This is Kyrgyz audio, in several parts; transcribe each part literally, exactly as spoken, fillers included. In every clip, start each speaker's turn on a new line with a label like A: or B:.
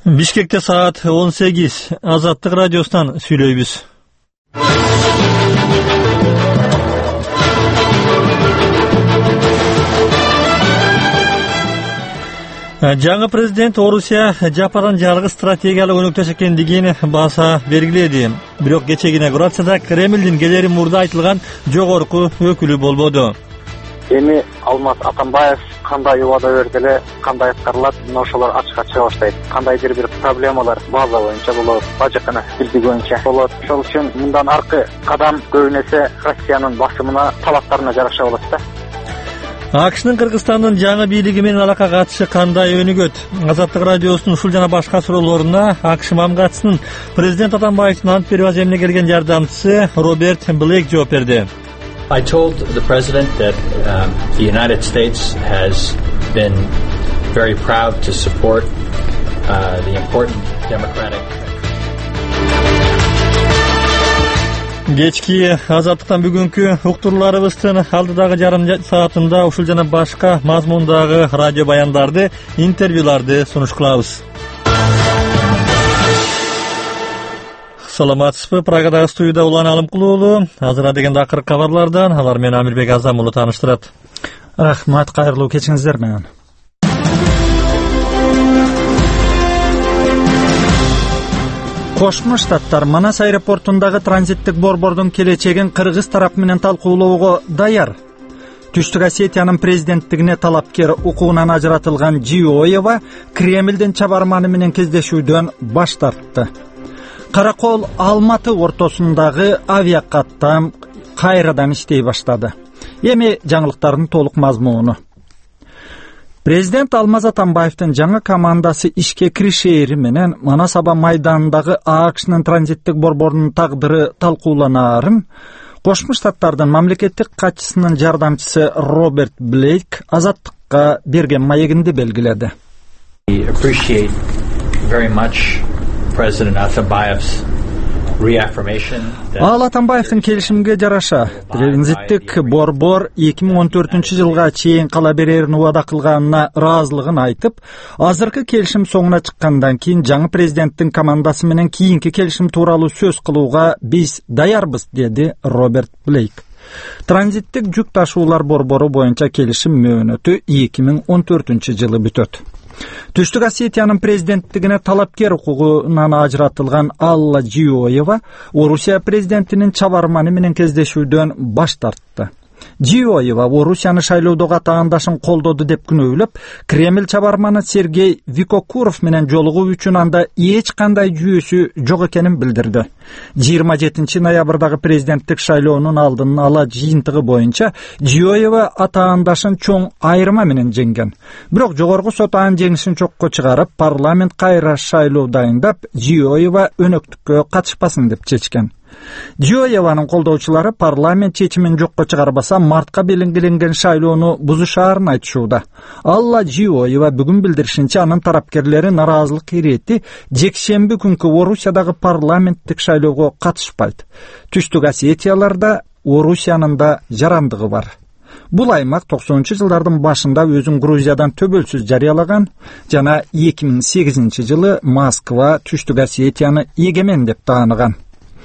A: Бишкекте саат он сегиз. Азаттык радиосунан сүйлөйбүз. Жаңы президент Орусия жападан жалгыз стратегиялык өнөктөш экендигин баса бергиледи. Бирок кечеги инаугурацияда Кремлдин келери мурда айтылган жогорку өкүлү болбоду.
B: Эми Алмаз Атамбаев кандай убада берди эле, кандай аткарылат, мына ошолор ачыкка чыга баштайт. Кандайдыр бир проблемалар база боюнча болот, бажакана билдиги боюнча болот. Ошол үчүн мындан аркы кадам көбүнесе Россиянын басымына, талаптарына жараша болот да.
A: АКШнын Кыргызстандын жаңы бийлиги менен алака катышы кандай өнүгөт? Азаттык радиосунун ушул жана башка суроолоруна АКШ мамгатысынын президент Атамбаевдин ант берүү аземине келген жардамчысы Роберт Блейк жооп берди.
C: I told the president that um, the United States has been very proud to support uh, the important democratic.
A: Кечки азаттыктан бүгүнкү уктурууларыбыздын алдыдагы жарым саатында ушул жана башка мазмундагы радио баяндарды, интервьюларды сунуш кылабыз. Саламатсызбы, Прагадагы студияда Улан Алымкулуу уулу. Азыр деген акыркы кабарлардан алар менен Амирбек Азам уулу тааныштырат.
D: Рахмат, кайрылуу кечиңиздер менен. Кошмо Штаттар Манас аэропортундагы транзиттик борбордун келечегин Кыргыз тарап менен талкуулоого даяр. Түштүк Осетиянын президенттигине талапкер укугунан ажыратылган Жиоева Кремлдин чабарманы менен кездешүүдөн баш тартты. Каракол Алматы ортосундагы авиакаттам кайрадан иштей баштады. Эми жаңылыктардын толук мазмуну. Президент Алмаз Атамбаевдин жаңы командасы ишке киришери менен Манас аба майданындагы АКШнын транзиттик борборунун тагдыры талкууланаарын Кошмо Штаттардын мамлекеттик катчысынын жардамчысы Роберт Блейк Азаттыкка берген маегинде белгиледи.
C: President Atambayev's reaffirmation.
D: Ал Атамбаевдин келишимге жараша транзиттик борбор эки миң он төртүнчү жылга чейин кала берерин убада кылганына ыраазылыгын айтып, азыркы келишим соңуна чыккандан кийин жаңы президенттин командасы менен кийинки келишим тууралуу сөз кылууга биз даярбыз, деди Роберт Блейк. Транзиттик жүк ташуулар борбору боюнча келишим мөөнөтү эки миң он төртүнчү жылы бүтөт. Түштүк Осетиянын президенттигине талапкер укугунан ажыратылган Алла Жиоева Орусия президентинин чабарманы менен кездешүүдөн баш тартты. Жиоева Орусияны шайлоодогу атаандашын колдоду деп күнөөлөп, Кремль чабарманы Сергей Викокуров менен жолугуу үчүн анда эч кандай жүйөсү жок экенин билдирди. жыйырма жетинчи ноябрдагы президенттик шайлоонун алдын ала жыйынтыгы боюнча Жиоева атаандашын чоң айырма менен жеңген. Бирок жогорку сот анын жеңишин чокко чыгарып, парламент кайра шайлоо дайындап, Жиоева өнөктүккө катышпасын деп чечкен. Жиоеванын колдоочулары парламент чечимин жокко чыгарбаса мартка белгиленген шайлоону бузушаарын айтышууда. Алла Жиоева бүгүн билдиришинче анын тарапкерлери нараазылык иретти жекшемби күнкү Орусиядагы парламенттик шайлоого катышпайт. Түштүк Осетияларда Орусиянын да жарандыгы бар. Бул аймак токсонунчу жылдардын башында өзүн Грузиядан төбөлсүз жарыялаган жана эки миң сегизинчи жылы Москва Түштүк Осетияны эгемен деп тааныган.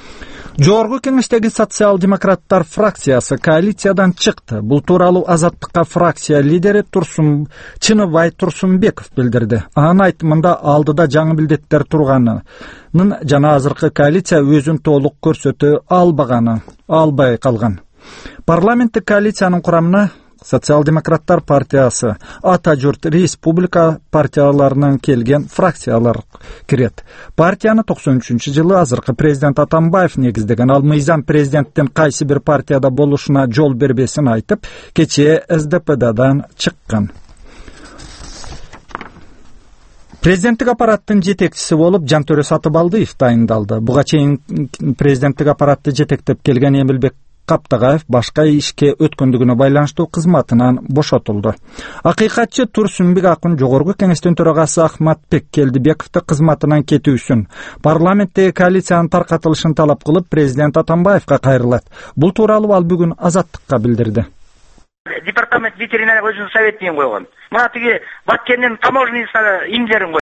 D: Жогорку кеңештеги социал-демократтар фракциясы коалициядан чыкты. Бул тууралуу Азаттыкка фракция лидери Турсун Чыныбай Турсунбеков билдирди. Анын айтымында алдыда жаңы билдеттер турганын жана азыркы коалиция өзүн толук көрсөтө албаганы, албай калган. Парламенттик коалициянын курамына Социал-демократтар партиясы, Ата журт республика партияларынан келген фракциялар кирет. Партияны токсон үчүнчү жылы азыркы президент Атамбаев негиздеген. Ал мыйзам президенттин кайсы бир партияда болушуна жол бербесин айтып, кечээ эс дэ пэдан чыккан. Президенттик аппараттын жетекчиси болуп Жантөрө Сатыбалдыев дайындалды. Буга чейин президенттик аппаратты жетектеп келген Эмилбек Каптагаев башка ишке өткөндүгүнө байланыштуу кызматынан бошотулду. Акыйкатчы Турсунбек Акын жогорку кеңештин төрагасы Ахматбек Келдибековду кызматынан кетүүсүн, парламенттеги коалициянын таркатылышын талап кылып, президент Атамбаевка кайрылат. Бул тууралуу ал бүгүн Азаттыкка билдирди.
E: Департамент ветеринария өзүнүн советинин койгон. Мына тиги Баткендин таможенныйсына имдерин